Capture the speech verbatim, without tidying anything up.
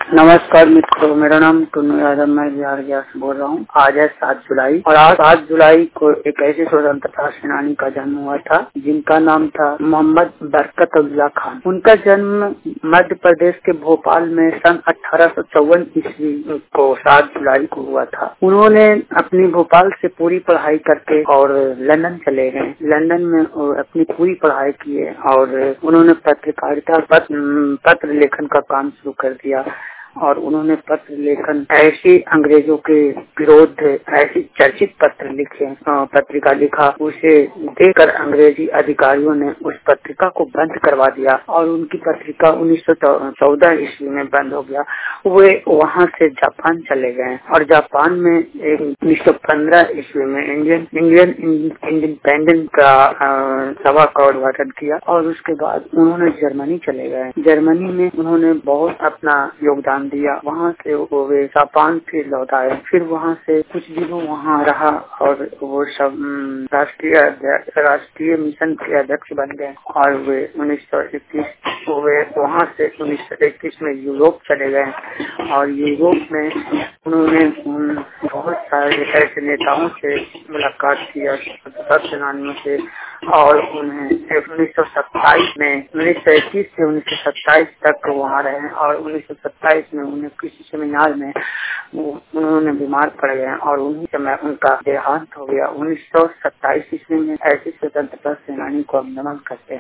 नमस्कार मित्रों, मेरा नाम टुन्नू यादव, मैं बिहार गया से बोल रहा हूँ। आज है सात जुलाई और आज सात जुलाई को एक ऐसे स्वतंत्रता सेनानी का जन्म हुआ था जिनका नाम था मोहम्मद बरकत उल्लाह खान। उनका जन्म मध्य प्रदेश के भोपाल में सन अठारह सौ चौवन ईस्वी को सात जुलाई को हुआ था। उन्होंने अपनी भोपाल से पूरी पढ़ाई करके और लंदन चले गए। लंदन में अपनी पूरी पढ़ाई किए और उन्होंने पत्रकारिता पत्र, पत्र लेखन का काम शुरू कर दिया और उन्होंने पत्र लेखन ऐसे अंग्रेजों के विरोध ऐसी चर्चित पत्र लिखे, पत्रिका लिखा। उसे देखकर अंग्रेजी अधिकारियों ने उस पत्रिका को बंद करवा दिया और उनकी पत्रिका उन्नीस सौ चौदह ईस्वी में बंद हो गया। वे वहां से जापान चले गए और जापान में उन्नीस सौ पंद्रह ईस्वी में इंडियन इंडियन इंडिपेंडेंस का सभा का उद्घाटन किया और उसके बाद उन्होंने जर्मनी चले गए। जर्मनी में उन्होंने बहुत अपना योगदान दिया। वहाँ से वो वे जापान फिर लौट आए। फिर वहाँ से कुछ दिनों वहाँ रहा और वो सब राष्ट्रीय राष्ट्रीय मिशन के अध्यक्ष बन गए और वे उन्नीस सौ इक्कीस वे वहाँ से उन्नीस सौ इक्कीस में यूरोप चले गए और यूरोप में उन्होंने उन बहुत सारे ऐसे नेताओं से मुलाकात की और स्वतंत्रता सेनानियों से और उन्हें उन्नीस सौ सत्ताईस में उन्नीस सौ इक्कीस से उन्नीस सौ सत्ताईस तक वहाँ रहे और उन्नीस सौ सत्ताईस में उन्हें किसी सेमिनार में उन्होंने बीमार पड़ गए और उन्हीं समय उनका देहांत हो गया। उन्नीस सौ सत्ताईस ईस्वी में ऐसे स्वतंत्रता सेनानी को हम नमन करते हैं।